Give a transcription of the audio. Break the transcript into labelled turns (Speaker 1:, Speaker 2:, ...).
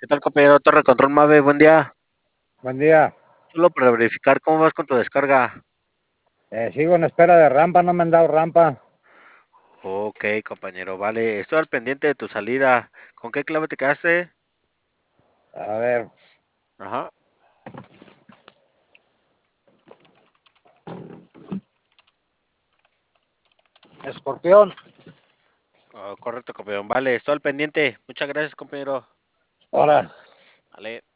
Speaker 1: ¿Qué tal, compañero Torre Control Mave? Buen día.
Speaker 2: Buen día.
Speaker 1: Solo para verificar cómo vas con tu descarga.
Speaker 2: Sigo en espera de rampa, no me han dado rampa.
Speaker 1: Ok, compañero, vale. Estoy al pendiente de tu salida. ¿Con qué clave te quedaste?
Speaker 2: A ver,
Speaker 1: Ajá.
Speaker 2: escorpión.
Speaker 1: Oh, correcto, compañero. Vale, estoy al pendiente. Muchas gracias, compañero.
Speaker 2: Ahora.
Speaker 1: Vale.